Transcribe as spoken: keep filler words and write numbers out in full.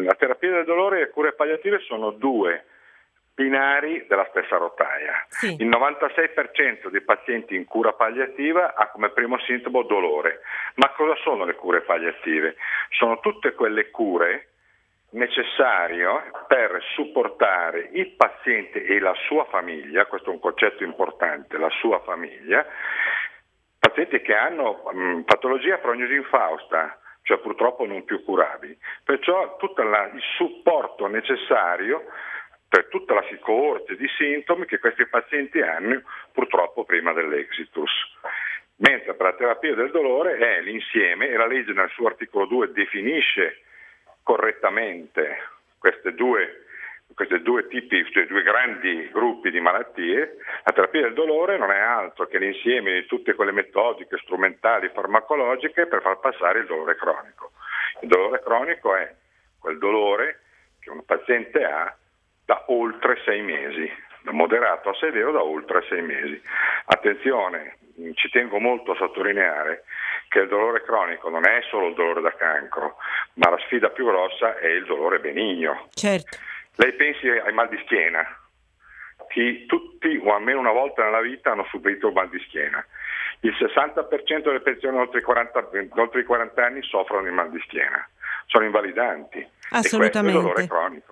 la terapia del dolore e le cure palliative sono due binari della stessa rotaia. Sì. Il novantasei per cento dei pazienti in cura palliativa ha come primo sintomo dolore. Ma cosa sono le cure palliative? Sono tutte quelle cure necessarie per supportare il paziente e la sua famiglia, questo è un concetto importante, la sua famiglia, pazienti che hanno mh, patologia prognosi infausta, cioè purtroppo non più curabili. Perciò tutto la, il supporto necessario per tutta la coorte di sintomi che questi pazienti hanno purtroppo prima dell'exitus. Mentre per la terapia del dolore è l'insieme, e la legge nel suo articolo due definisce correttamente queste due, questi due tipi, cioè due grandi gruppi di malattie. La terapia del dolore non è altro che l'insieme di tutte quelle metodiche strumentali farmacologiche per far passare il dolore cronico. Il dolore cronico è quel dolore che un paziente ha da oltre sei mesi, da moderato a severo da oltre sei mesi. Attenzione, ci tengo molto a sottolineare che il dolore cronico non è solo il dolore da cancro, ma la sfida più grossa è il dolore benigno. Certo. Lei pensi ai mal di schiena, che tutti o almeno una volta nella vita hanno subito un mal di schiena. Il sessanta per cento delle persone oltre i quaranta, oltre i quaranta anni soffrono di mal di schiena, sono invalidanti. Assolutamente. E questo è il dolore cronico.